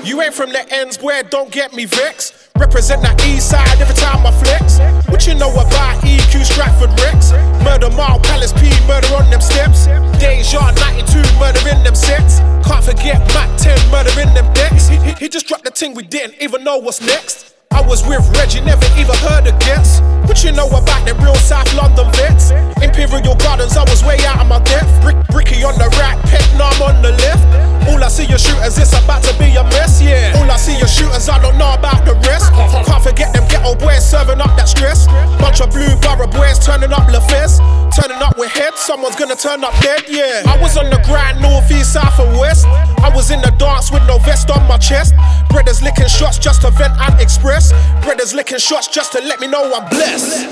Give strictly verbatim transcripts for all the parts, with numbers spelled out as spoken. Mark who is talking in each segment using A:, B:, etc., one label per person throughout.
A: You ain't from the ends, boy, don't get me vexed. Represent that east side every time I flex. What you know about E Q Stratford Rex? Murder Mile, Palace P, murder on them steps. Deja ninety-two, murder in them sets. Can't forget Mac ten, murder in them decks. He, he, he just dropped the thing we didn't even know what's next. I was with Reggie, never even heard of Gets. What you know about them real South London vets? Imperial Gardens, I was way out of my depth. Brick, Bricky on the right, Pet Nam on the left. All I see are shooters, it's about to be a mess, yeah. All I see are shooters, I don't know about the rest. Can't forget them ghetto boys serving up that stress. Bunch of blue borough boys turning up LaFez. Turning up with heads, someone's gonna turn up dead, yeah. I was on the grind, north, east, south and west. I was in the dance with no vest on my chest. Brothers licking shots just to vent and express. Brothers licking shots just to let me know I'm blessed.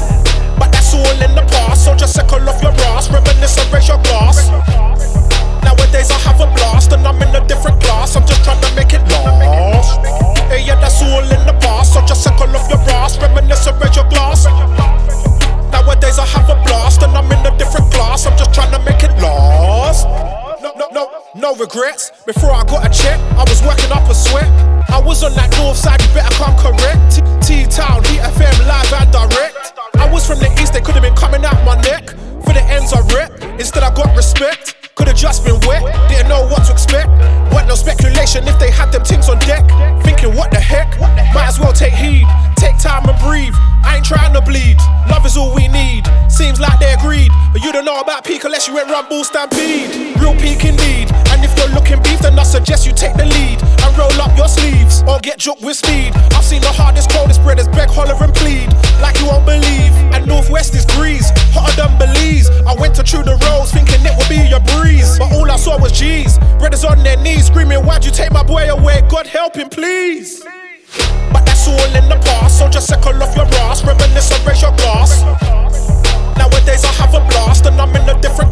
A: But that's all in the past, so just circle off your ass, reminisce and raise your glass. Nowadays I have a blast and I'm in a different class, I'm just trying to make it last. Hey, yeah, that's all in the past, so just circle off your ass, reminisce and raise your glass. Nowadays I have a blast and I'm in a different class, I'm just trying to make it last. No, no, no, no regrets. Before I got a check, I was working up a sweat. I was on that north side, you better come correct. T-Town, Heat F M, live and direct. I was from the east, they could've been coming out my neck. For the ends I rep, instead I got respect. Could've just been wet, didn't know what to expect. What no speculation if they had them things on deck. Thinking what the heck, might as well take heed. Take time and breathe, I ain't trying to bleed. Love is all we need, seems like they agreed. But you don't know about peak unless you went Rumble Stampede. Real peak indeed, and if you're looking beef then I suggest you take the lead. And roll up your sleeves, or get juked with speed. I've seen the hardest, coldest brothers beg, holler and plead like you won't believe. And Northwest is breeze, hotter than Belize. I went to through the roads thinking it would be a breeze, but all I saw was G's, brothers on their knees screaming, why'd you take my boy away? God help him please. But that's all in the past, so just circle off your ass, reminisce and raise your glass. Nowadays I have a blast and I'm in a different